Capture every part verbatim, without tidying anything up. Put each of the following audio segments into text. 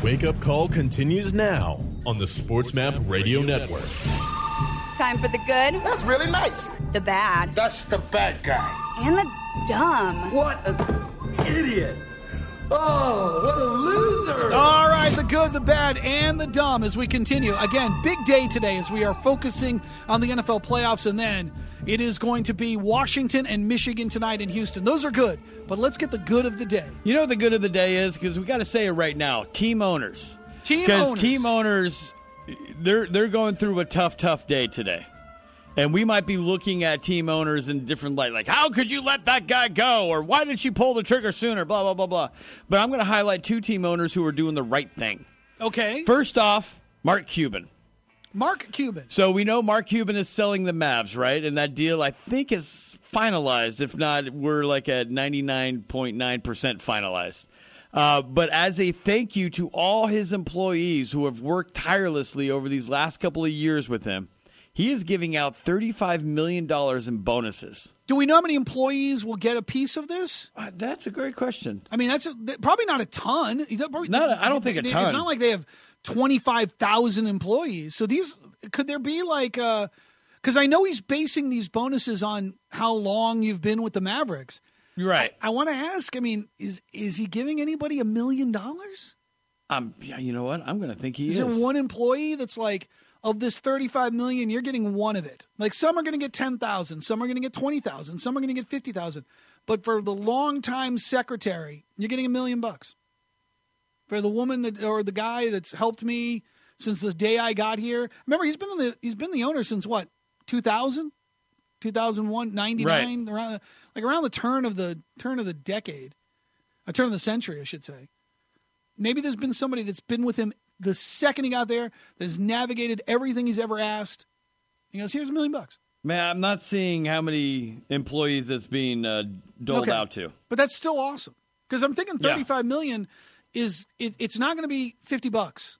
Wake Up Call continues now on the SportsMap Radio Network. Time for the good. That's really nice. The bad. That's the bad guy. And the dumb. What an idiot. Oh, what a loser. All right, the good, the bad, and the dumb as we continue. Again, big day today as we are focusing on the N F L playoffs, and then it is going to be Washington and Michigan tonight in Houston. Those are good, but let's get the good of the day. You know what the good of the day is? Because we got to say it right now. Team owners. Team owners. Because team owners, they're, they're going through a tough, tough day today. And we might be looking at team owners in different light, like, how could you let that guy go? Or why didn't you pull the trigger sooner? Blah, blah, blah, blah. But I'm going to highlight two team owners who are doing the right thing. Okay. First off, Mark Cuban. Mark Cuban. So we know Mark Cuban is selling the Mavs, right? And that deal, I think, is finalized. If not, we're like at ninety-nine point nine percent finalized. Uh, but as a thank you to all his employees who have worked tirelessly over these last couple of years with him, he is giving out thirty-five million dollars in bonuses. Do we know how many employees will get a piece of this? Uh, that's a great question. I mean, that's a, probably not a ton. Probably, no, I don't think a ton. It's not like they have twenty-five thousand employees. So these, could there be like, because I know he's basing these bonuses on how long you've been with the Mavericks. Right. I, I want to ask, I mean, is is he giving anybody a million dollars? Um, yeah, you know what? I'm going to think he is. Is Is there one employee that's like, of this thirty-five million, you're getting one of it. Like some are going to get ten thousand, some are going to get twenty thousand, some are going to get fifty thousand. But for the longtime secretary, you're getting a million bucks. For the woman that or the guy that's helped me since the day I got here. Remember, he's been the he's been the owner since what? two thousand? two thousand one, ninety-nine, right. around like around the turn of the turn of the decade. A turn of the century, I should say. Maybe there's been somebody that's been with him the second he got there, that has navigated everything he's ever asked. He goes, here's a million bucks. Man, I'm not seeing how many employees it's being uh, doled okay. out to. But that's still awesome. Because I'm thinking thirty-five yeah. million is it, it's not going to be fifty bucks.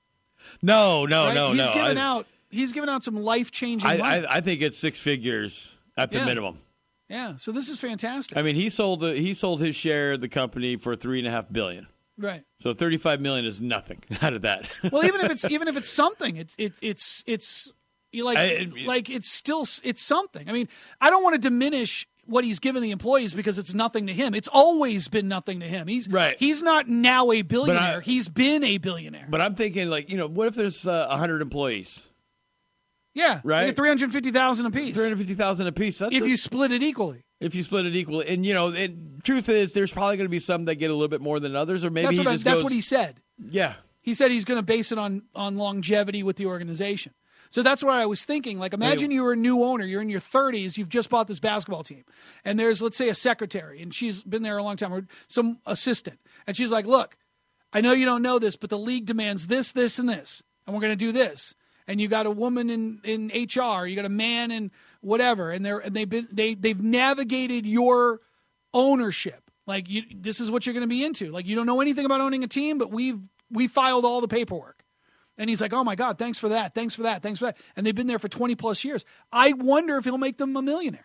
No, no, right? no, he's no. Giving I, out, he's giving out some life-changing I, money. I, I think it's six figures at the yeah. minimum. Yeah, so this is fantastic. I mean, he sold the, he sold his share of the company for three and a half billion. Right. So thirty-five million is nothing out of that. Well, even if it's even if it's something, it's it's it's it's you like I, like it's still it's something. I mean, I don't want to diminish what he's given the employees because it's nothing to him. It's always been nothing to him. He's right. He's not now a billionaire. I, he's been a billionaire. But I'm thinking, like, you know, what if there's uh, one hundred employees? Yeah, right. three hundred fifty thousand apiece. Three hundred fifty thousand apiece. That's if a, you split it equally. If you split it equally, and you know, it, truth is, there's probably going to be some that get a little bit more than others, or maybe that's he what just I, that's goes, what he said. Yeah, he said he's going to base it on on longevity with the organization. So that's what I was thinking. Like, imagine you were a new owner, you're in your thirties, you've just bought this basketball team, and there's, let's say, a secretary, and she's been there a long time, or some assistant, and she's like, "Look, I know you don't know this, but the league demands this, this, and this, and we're going to do this." And you got a woman in, in H R, you got a man in whatever, and they're and they've been they they've navigated your ownership. Like, you, this is what you're going to be into. Like, you don't know anything about owning a team, but we've we filed all the paperwork. And he's like, "Oh my God, thanks for that, thanks for that, thanks for that." And they've been there for twenty plus years. I wonder if he'll make them a millionaire.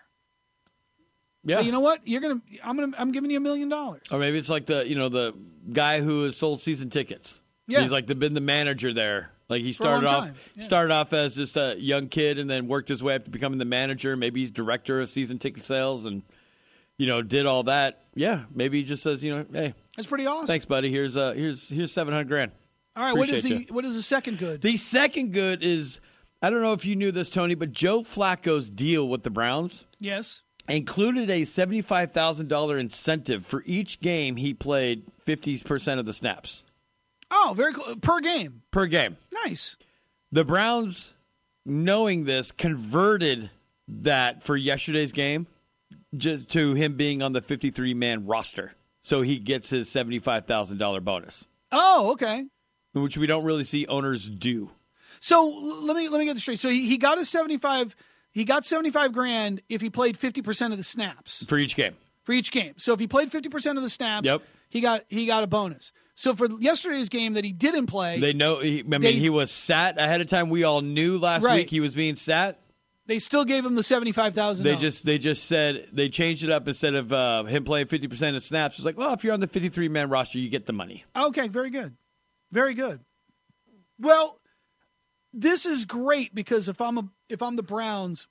Yeah, so you know what? You're gonna I'm gonna I'm giving you a million dollars. Or maybe it's like the you know the guy who has sold season tickets. Yeah, he's like the, been the manager there. Like he started off yeah. started off as just a young kid and then worked his way up to becoming the manager. Maybe he's director of season ticket sales and, you know, did all that. Yeah, maybe he just says, you know, hey, that's pretty awesome. Thanks, buddy. Here's uh here's here's seven hundred grand. All right, Appreciate what is the you. what is the second good? The second good is, I don't know if you knew this, Tony, but Joe Flacco's deal with the Browns, yes, included a seventy-five thousand dollars incentive for each game he played fifty percent of the snaps. Oh, very cool. Per game. Per game. Nice. The Browns, knowing this, converted that for yesterday's game just to him being on the fifty-three man roster. So he gets his seventy-five thousand dollars bonus. Oh, okay. Which we don't really see owners do. So let me let me get this straight. So he, he got his seventy-five he got seventy-five grand if he played fifty percent of the snaps. For each game. For each game. So if he played fifty percent of the snaps, yep. he got he got a bonus. So for yesterday's game that he didn't play, they know. He, I mean, they, he was sat ahead of time. We all knew last right. week he was being sat. They still gave him the seventy-five thousand. They just they just said they changed it up instead of uh, him playing fifty percent of snaps. It's like, well, if you're on the fifty-three man roster, you get the money. Okay, very good. Very good. Well, this is great because if I'm a if I'm the Browns,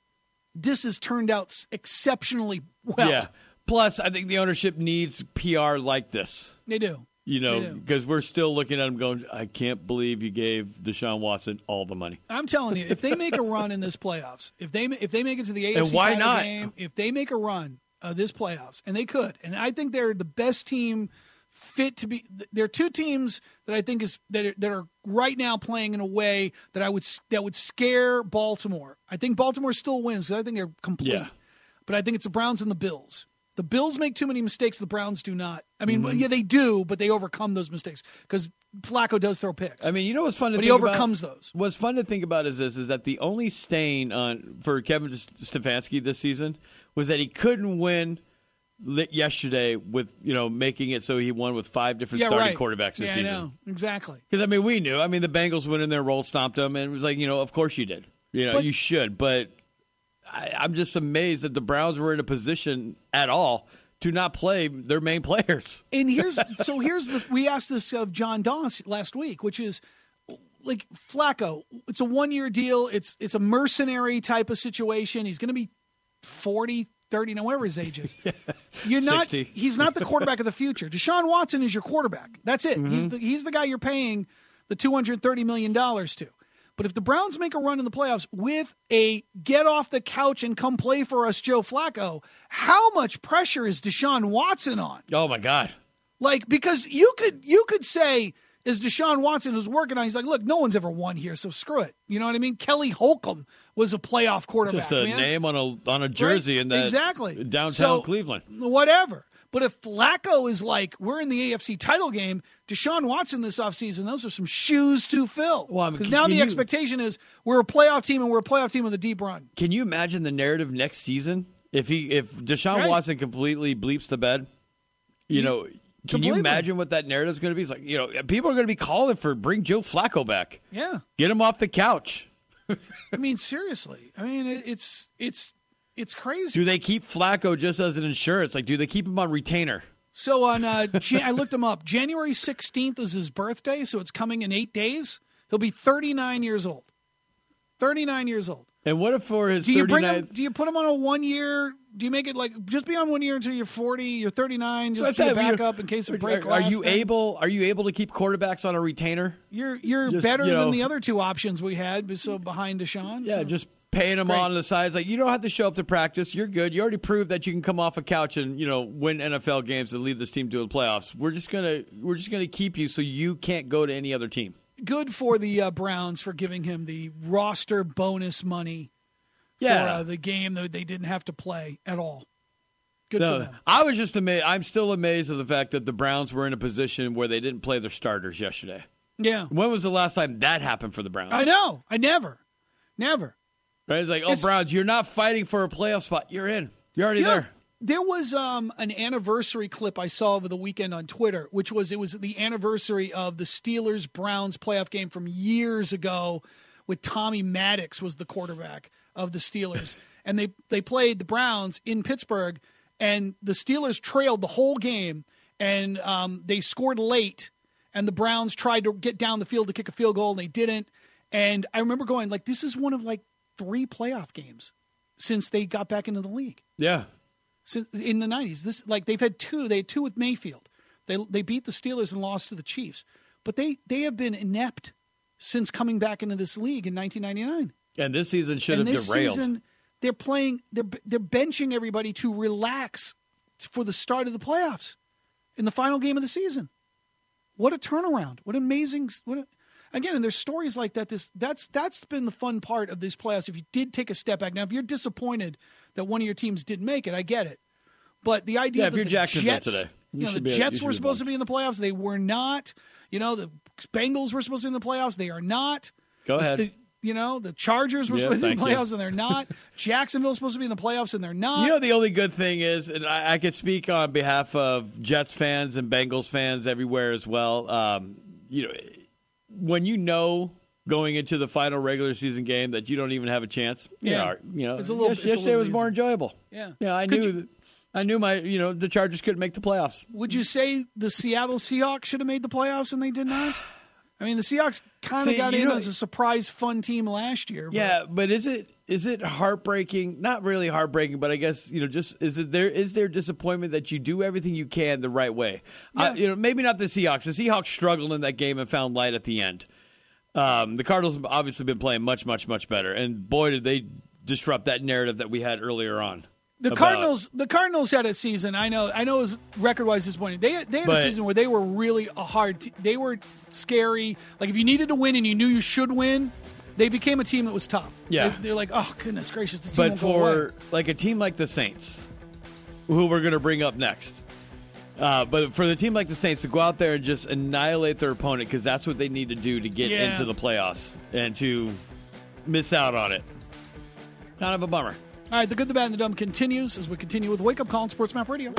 this has turned out exceptionally well. Yeah. Plus, I think the ownership needs P R like this. They do. You know, because we're still looking at them going, I can't believe you gave Deshaun Watson all the money. I'm telling you, if they make a run in this playoffs, if they if they make it to the A F C and why title not? game, if they make a run of this playoffs, and they could, and I think they're the best team fit to be. There are two teams that I think is that are, that are right now playing in a way that I would that would scare Baltimore. I think Baltimore still wins because I think they're complete, Yeah. but I think it's the Browns and the Bills. The Bills make too many mistakes. The Browns do not. I mean, Mm-hmm. yeah, they do, but they overcome those mistakes because Flacco does throw picks. I mean, you know what's fun to but think he about? overcomes those. What's fun to think about is this: is that the only stain on for Kevin Stefanski this season was that he couldn't win yesterday with you know making it so he won with five different Yeah, starting right. quarterbacks this yeah, season. I know exactly. Because I mean, we knew. I mean, the Bengals went in there, rolled, stomped them, and it was like, you know, of course you did. You know, But- you should. But I, I'm just amazed that the Browns were in a position at all to not play their main players. And here's so here's the we asked this of John Doss last week, which is like Flacco. It's a one year deal. It's it's a mercenary type of situation. He's going to be forty, thirty, now whatever his age is. You're not. sixty. He's not the quarterback of the future. Deshaun Watson is your quarterback. That's it. Mm-hmm. He's the he's the guy you're paying the two hundred thirty million dollars to. But if the Browns make a run in the playoffs with a get off the couch and come play for us Joe Flacco, how much pressure is Deshaun Watson on? Oh my God! Like, because you could you could say, is Deshaun Watson who's working on, he's like, look, no one's ever won here, so screw it. You know what I mean? Kelly Holcomb was a playoff quarterback. Just a man. name on a on a jersey Right? in that exactly. downtown So, Cleveland. Whatever. But if Flacco is like, we're in the A F C title game, Deshaun Watson this offseason, those are some shoes to fill. Well, I mean, Because can- now can the you- expectation is we're a playoff team and we're a playoff team with a deep run. Can you imagine the narrative next season if he if Deshaun Right. Watson completely bleeps the bed? You You- know, can completely. you imagine what that narrative is going to be? It's like, you know, people are going to be calling for bring Joe Flacco back. Yeah. Get him off the couch. I mean, seriously. I mean, it, it's it's it's crazy. Do they keep Flacco just as an insurance? Like, do they keep him on retainer? So on, uh, Jan- I looked him up. January sixteenth is his birthday, so it's coming in eight days. He'll be thirty-nine years old. thirty-nine years old. And what if for his Do you bring him? thirty-ninth Do you put him on a one year? Do you make it like just be on one year until you're forty? You're thirty-nine. So Just I be a said, you're- backup in case of break. Are, are glass you thing? able? Are you able to keep quarterbacks on a retainer? You're you're just, better you know- than the other two options we had. So behind Deshaun. Yeah, so. just paying them Great. on the sides. Like, you don't have to show up to practice. You're good. You already proved that you can come off a couch and, you know, win N F L games and lead this team to the playoffs. We're just gonna we're just gonna keep you so you can't go to any other team. Good for the uh, Browns for giving him the roster bonus money Yeah. for uh, the game that they didn't have to play at all. Good No, for them. I was just amazed. I'm still amazed at the fact that the Browns were in a position where they didn't play their starters yesterday. Yeah. When was the last time that happened for the Browns? I know. I never. Never. Right? It's like, oh, It's- Browns, you're not fighting for a playoff spot. You're in. You're already You know, there. There was um, an anniversary clip I saw over the weekend on Twitter, which was it was the anniversary of the Steelers Browns playoff game from years ago, with Tommy Maddox was the quarterback of the Steelers, and they they played the Browns in Pittsburgh, and the Steelers trailed the whole game, and um, they scored late, and the Browns tried to get down the field to kick a field goal, and they didn't. And I remember going like, this is one of like three playoff games since they got back into the league. Yeah. Since in the nineties, this like they've had two. They had two with Mayfield. They they beat the Steelers and lost to the Chiefs. But they they have been inept since coming back into this league in nineteen ninety-nine. And this season should And have this derailed. season, they're playing. They're they're benching everybody to relax for the start of the playoffs in the final game of the season. What a turnaround! What amazing! What a, again, and there's stories like that. This that's that's been the fun part of these playoffs. If you did take a step back, now if you're disappointed that one of your teams didn't make it, I get it. But the idea Yeah, that if you're the Jacksonville Jets, today, you you know, the should be- you Jets should were be supposed to bummed. be in the playoffs, they were not. You know, the Bengals were supposed to be in the playoffs, they are not. Go The- ahead. the- you know, the Chargers were Yeah, supposed to be in the thank you. playoffs, and they're not. Jacksonville's supposed to be in the playoffs, and they're not. You know, the only good thing is, and I, I could speak on behalf of Jets fans and Bengals fans everywhere as well. Um, you know, when you know going into the final regular season game that you don't even have a chance, you Yeah. know, you know It's a little- yes- it's a yesterday little was more easy. enjoyable. Yeah. Yeah, I Could knew you- that I knew my, you know, the Chargers couldn't make the playoffs. Would you say the Seattle Seahawks should have made the playoffs and they did not? I mean, the Seahawks kind of got in know, as a surprise fun team last year. But. Yeah, but is it is it heartbreaking? Not really heartbreaking, but I guess, you know, just is it there is there disappointment that you do everything you can the right way? Yeah. Uh, you know, maybe not the Seahawks. The Seahawks struggled in that game and found light at the end. Um, the Cardinals have obviously been playing much, much, much better, and boy, did they disrupt that narrative that we had earlier on. The about. Cardinals, the Cardinals had a season. I know, I know, it was record-wise disappointing. They they had but, a season where they were really a hard. T- they were scary. Like if you needed to win and you knew you should win, they became a team that was tough. Yeah, they, they're like, oh goodness gracious, the team but won't for go away. Like a team like the Saints, who we're going to bring up next. Uh, but for the team like the Saints to go out there and just annihilate their opponent, because that's what they need to do to get yeah. into the playoffs, and to miss out on it, kind of a bummer. All right, the good, the bad, and the dumb continues as we continue with Wake Up Call on Sports Map Radio.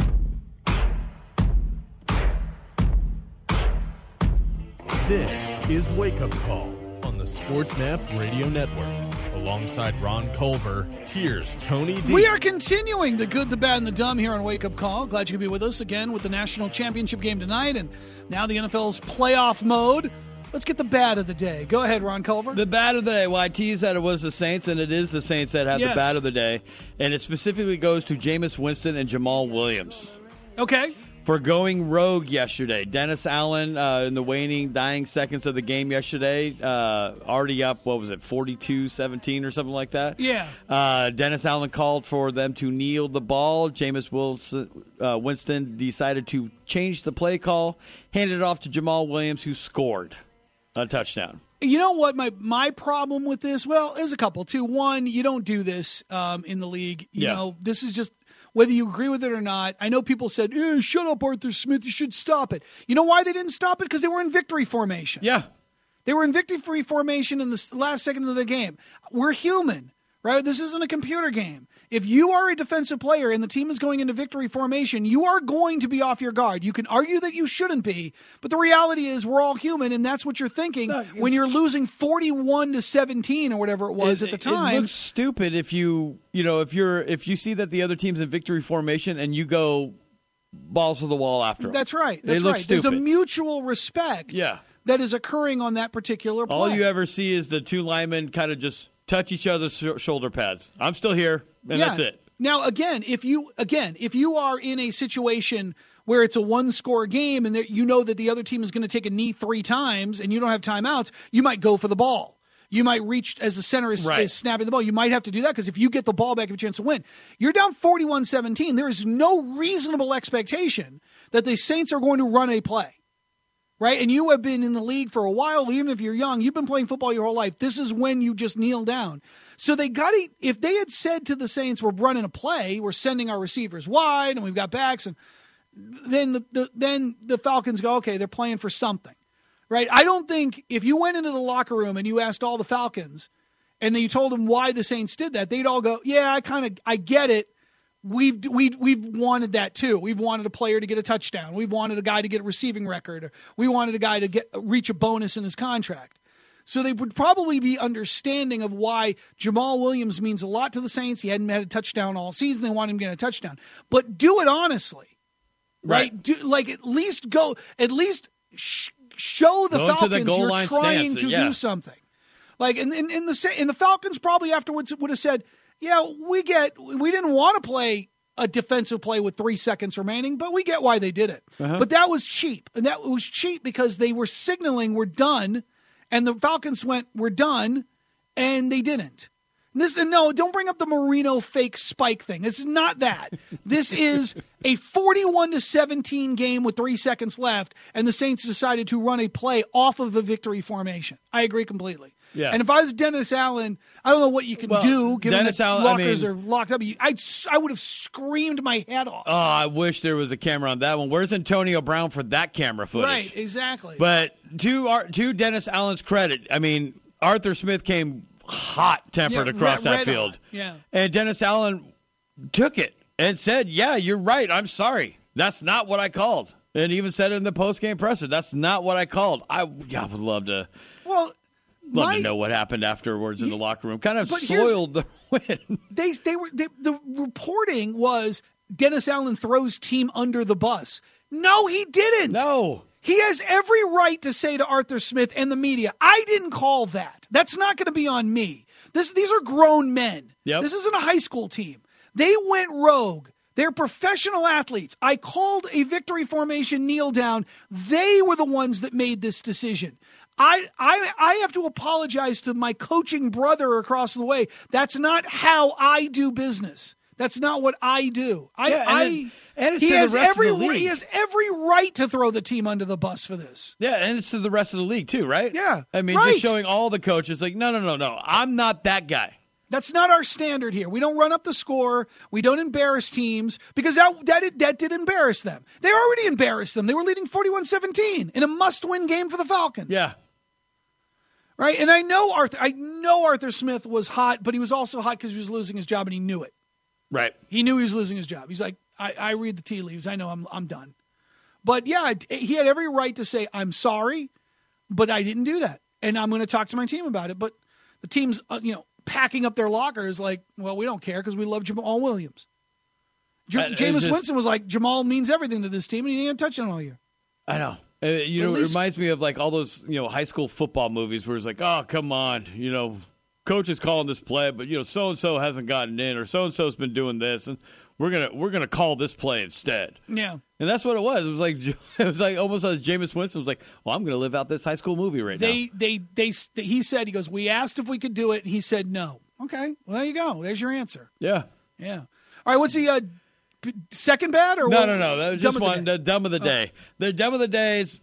This is Wake Up Call on the Sports Map Radio Network. Alongside Ron Culver, here's Tony D. We are continuing the good, the bad, and the dumb here on Wake Up Call. Glad you could be with us again with the national championship game tonight, and now the N F L's playoff mode. Let's get the bad of the day. Go ahead, Ron Culver. The bad of the day. Well, I teased that it was the Saints, and it is the Saints that have yes. the bad of the day. And it specifically goes to Jameis Winston and Jamal Williams. Okay. For going rogue yesterday. Dennis Allen, uh, in the waning, dying seconds of the game yesterday, uh, already up, what was it, forty-two seventeen or something like that? Yeah. Uh, Dennis Allen called for them to kneel the ball. Jameis Wilson, uh, Winston decided to change the play call, handed it off to Jamal Williams, who scored a touchdown. You know what my my problem with this? Well, there's a couple, too. One, you don't do this um, in the league. You yeah. know, this is just, whether you agree with it or not. I know people said, eh, shut up, Arthur Smith, you should stop it. You know why they didn't stop it? Because they were in victory formation. Yeah. They were in victory formation in the last second of the game. We're human, right? This isn't a computer game. If you are a defensive player and the team is going into victory formation, you are going to be off your guard. You can argue that you shouldn't be, but the reality is we're all human, and that's what you're thinking no, when you're losing forty-one to seventeen or whatever it was it, at the time. It looks stupid if you, you know, if you're if you see that the other team's in victory formation and you go balls to the wall after them. That's right. They That's look right. stupid. There's a mutual respect yeah. that is occurring on that particular play. All you ever see is the two linemen kind of just touch each other's sh- shoulder pads. I'm still here, and yeah. that's it. Now, again, if you again if you are in a situation where it's a one-score game and that you know that the other team is going to take a knee three times and you don't have timeouts, you might go for the ball. You might reach as the center is, right. is snapping the ball. You might have to do that because if you get the ball back, you have a chance to win. You're down forty-one seventeen. There is no reasonable expectation that the Saints are going to run a play. Right? And you have been in the league for a while, even if you're young. You've been playing football your whole life. This is when you just kneel down. So they got to, if they had said to the Saints, we're running a play, we're sending our receivers wide, and we've got backs, and then the, the then the Falcons go, okay, they're playing for something. Right? I don't think if you went into the locker room and you asked all the Falcons, and then you told them why the Saints did that, they'd all go, yeah, I kind of, I get it. We've we've we've wanted that too. We've wanted a player to get a touchdown. We've wanted a guy to get a receiving record. Or we wanted a guy to get reach a bonus in his contract. So they would probably be understanding of why Jamal Williams means a lot to the Saints. He hadn't had a touchdown all season. They want him to get a touchdown, but do it honestly, right? right? Do, like at least go, at least sh- show the go Falcons the you're trying stance, to yeah. do something. Like and in, in, in the in the Falcons probably afterwards would have said, yeah, we get, we didn't want to play a defensive play with three seconds remaining, but we get why they did it. Uh-huh. But that was cheap. And that was cheap because they were signaling we're done. And the Falcons went, we're done. And they didn't. This, and no, don't bring up the Marino fake spike thing. This is not that. This is a forty-one to seventeen game with three seconds left. And the Saints decided to run a play off of a victory formation. I agree completely. Yeah. And if I was Dennis Allen, I don't know what you can well, do, given Dennis that Allen, lockers I mean, are locked up. I I would have screamed my head off. Oh, I wish there was a camera on that one. Where's Antonio Brown for that camera footage? Right, exactly. But to, to Dennis Allen's credit, I mean, Arthur Smith came hot-tempered yeah, across red, that red field. on. Yeah. And Dennis Allen took it and said, yeah, you're right. I'm sorry. That's not what I called. And even said it in the post-game presser. That's not what I called. I, yeah, I would love to. Well, Love My, to know what happened afterwards in the locker room. Kind of but soiled the win. They they were they, the reporting was Dennis Allen throws team under the bus. No, he didn't. No. He has every right to say to Arthur Smith and the media, I didn't call that. That's not going to be on me. This, these are grown men. Yep. This isn't a high school team. They went rogue. They're professional athletes. I called a victory formation kneel down. They were the ones that made this decision. I, I, I have to apologize to my coaching brother across the way. That's not how I do business. That's not what I do. I, Yeah, and I it- and it's he to the has rest of every the league. he has every right to throw the team under the bus for this. Yeah, and it's to the rest of the league too, right? Yeah, I mean, right. just showing all the coaches like, no, no, no, no, I'm not that guy. That's not our standard here. We don't run up the score. We don't embarrass teams because that that, that did embarrass them. They already embarrassed them. They were leading forty-one seventeen in a must-win game for the Falcons. Yeah. Right? And I know Arthur I know Arthur Smith was hot, but he was also hot because he was losing his job and he knew it. Right. He knew he was losing his job. He's like, I, I read the tea leaves. I know I'm I'm done. But yeah, he had every right to say, I'm sorry, but I didn't do that. And I'm going to talk to my team about it. But the team's, uh, you know, packing up their lockers like, well, we don't care because we love Jamal Williams. J- Uh, it's Jameis just- Winston was like, Jamal means everything to this team, and he didn't touch it all year. I know. Uh, you At know, least- it reminds me of like all those, you know, high school football movies where it's like, oh, come on, you know, coach is calling this play, but you know, so and so hasn't gotten in, or so and so's been doing this, and we're gonna we're gonna call this play instead. Yeah. And that's what it was. It was like it was like almost as Jameis Winston was like, well, I'm gonna live out this high school movie right They, now. they, they, they, he said, he goes, we asked if we could do it. And he said no. Okay. Well, there you go. There's your answer. Yeah. Yeah. All right. What's the uh, p- second bad or No, what? no, no. That was Dumb just of the one. day? The dumb of the day. The dumb of the day is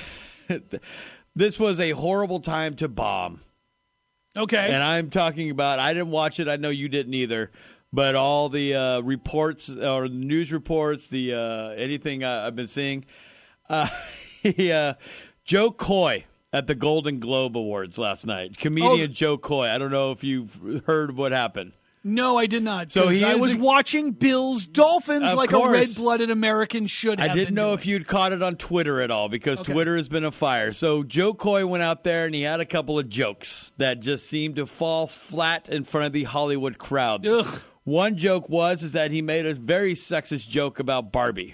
this was a horrible time to bomb. Okay. And I'm talking about, I didn't watch it. I know you didn't either. But all the uh, reports or news reports, the uh, anything uh, I've been seeing, uh, he, uh, Joe Coy at the Golden Globe Awards last night. Comedian Oh. Joe Coy. I don't know if you've heard what happened. No, I did not. So 'cause he I is was a- watching Bills Dolphins Of like course. a red-blooded American should have. I didn't been know doing. if you'd caught it on Twitter at all because Okay. Twitter has been a fire. So Joe Coy went out there and he had a couple of jokes that just seemed to fall flat in front of the Hollywood crowd. Ugh. One joke was is that he made a very sexist joke about Barbie.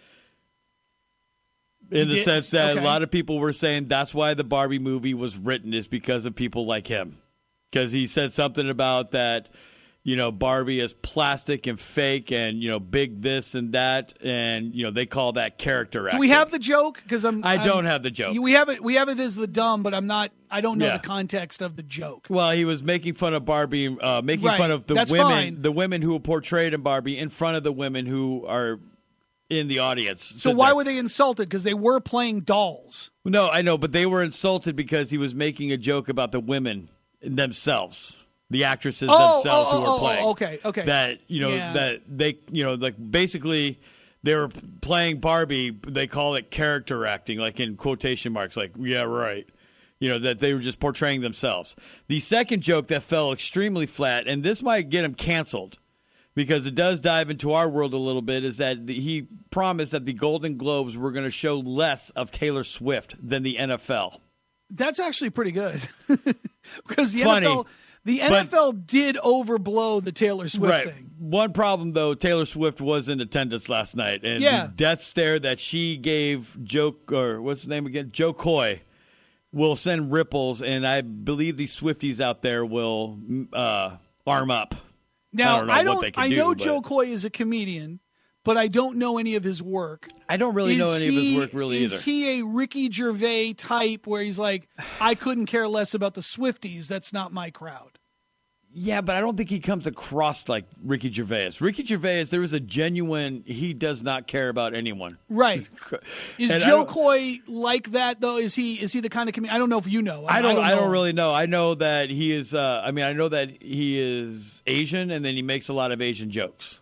In the Yes, sense that okay. a lot of people were saying that's why the Barbie movie was written is because of people like him. Because he said something about that, you know, Barbie is plastic and fake and, you know, big this and that. And, you know, they call that character acting. Do we have the joke? Because I'm. I I'm- don't have the joke. We have it. We have it as the dumb, but I'm not. I don't know Yeah. the context of the joke. Well, he was making fun of Barbie, uh, making Right. fun of the That's women, fine. the women who were portrayed in Barbie in front of the women who are in the audience. So why were they insulted? Because they were playing dolls. No, I know, but they were insulted because he was making a joke about the women themselves, the actresses Oh, themselves oh, who were oh, oh, playing. okay, okay. That you know Yeah. that they you know like basically. They were playing Barbie. They call it character acting, like in quotation marks, like, yeah, right. You know, that they were just portraying themselves. The second joke that fell extremely flat, and this might get him canceled because it does dive into our world a little bit, is that the, he promised that the Golden Globes were going to show less of Taylor Swift than the N F L. That's actually pretty good. Because the Funny, N F L, the N F L did overblow the Taylor Swift thing. One problem, though, Taylor Swift was in attendance last night, and Yeah. the death stare that she gave Joe, or what's his name again, Joe Coy, will send ripples, and I believe the Swifties out there will uh, arm up. Now I don't know I, what they can I do, know but- Joe Coy is a comedian, but I don't know any of his work. I don't really know Is any of he- his work really is either. he a Ricky Gervais type where he's like, I couldn't care less about the Swifties. That's not my crowd. Yeah, but I don't think he comes across like Ricky Gervais. Ricky Gervais, there is a genuine, he does not care about anyone. Right. Is And I Joe don't- Coy like that though? Is he is he the kind of comedian? I don't know if you know. I don't. I don't, know. really know. I know that he is. Uh, I mean, I know that he is Asian, and then he makes a lot of Asian jokes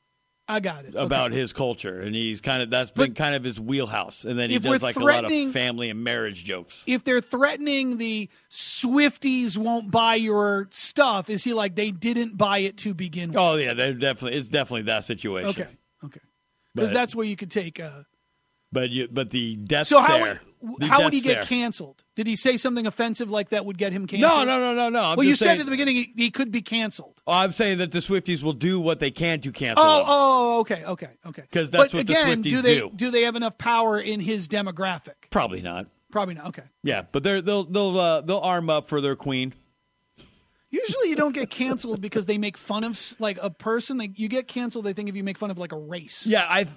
I got it. about Okay. his culture, and he's kind of that's been But kind of his wheelhouse. And then he if does we're like a lot of threatening- family and marriage jokes. If they're threatening the Swifties won't buy your stuff, is he like they didn't buy it to begin with? Oh yeah, they're definitely. It's definitely that situation. Okay, okay. Because But- that's where you could take. Uh, But you, but the death so how stare. The how would he death's get there. canceled? Did he say something offensive like that would get him canceled? No, no, no, no, no. I'm well, you just said saying, at the beginning he, he could be canceled. Oh, I'm saying that the Swifties will do what they can to cancel Oh, him. oh, okay, okay, okay. 'Cause that's but what the again, Swifties do they do. do they have enough power in his demographic? Probably not. Probably not. Okay. Yeah, but they're, they'll they'll uh, they'll arm up for their queen. Usually, you don't get canceled because they make fun of like a person. They, you get canceled, they think if you make fun of like a race. Yeah, I.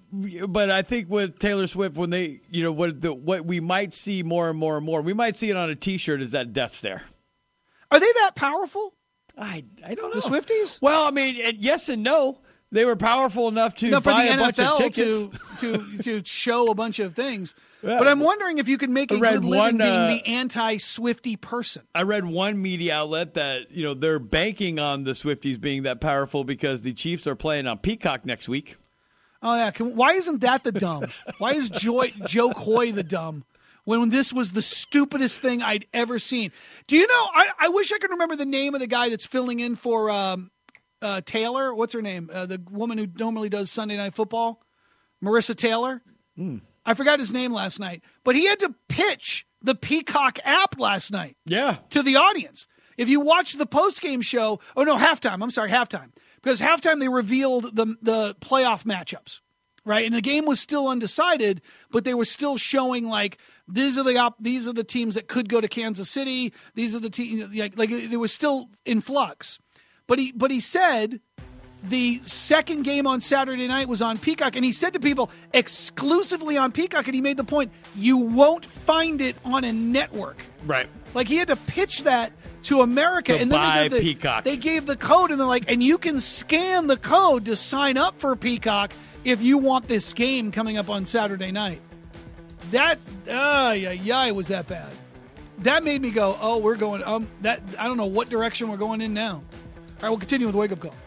But I think with Taylor Swift, when they, you know, what the what we might see more and more and more, we might see it on a T-shirt. Is that death stare? Are they that powerful? I I don't know. The Swifties? Well, I mean, and yes and no. They were powerful enough to Enough for buy the a bunch N F L of tickets. to to to show a bunch of things. Yeah. But I'm wondering if you could make a I read good living one, being uh, the anti-Swifty person. I read one media outlet that, you know, they're banking on the Swifties being that powerful because the Chiefs are playing on Peacock next week. Oh yeah, Can, why isn't that the dumb? Why is Joy, Joe Coy the dumb? When this was the stupidest thing I'd ever seen. Do you know? I, I wish I could remember the name of the guy that's filling in for um, uh, Taylor. What's her name? Uh, the woman who normally does Sunday Night Football, Marissa Taylor. Mm. I forgot his name last night, but he had to pitch the Peacock app last night. Yeah. To the audience. If you watch the post-game show, oh no, halftime. I'm sorry, halftime. Because halftime they revealed the the playoff matchups, right? And the game was still undecided, but they were still showing like these are the op- these are the teams that could go to Kansas City. These are the teams like like they were still in flux. But he but he said the second game on Saturday night was on Peacock, and he said to people exclusively on Peacock, and he made the point, you won't find it on a network. Right. Like he had to pitch that to America, To and then buy they, gave the, Peacock. they gave the code, and they're like, and you can scan the code to sign up for Peacock if you want this game coming up on Saturday night. That, ah, yeah, yeah, was that bad. That made me go, oh, we're going, um, that I don't know what direction we're going in now. All right, we'll continue with the wake-up call.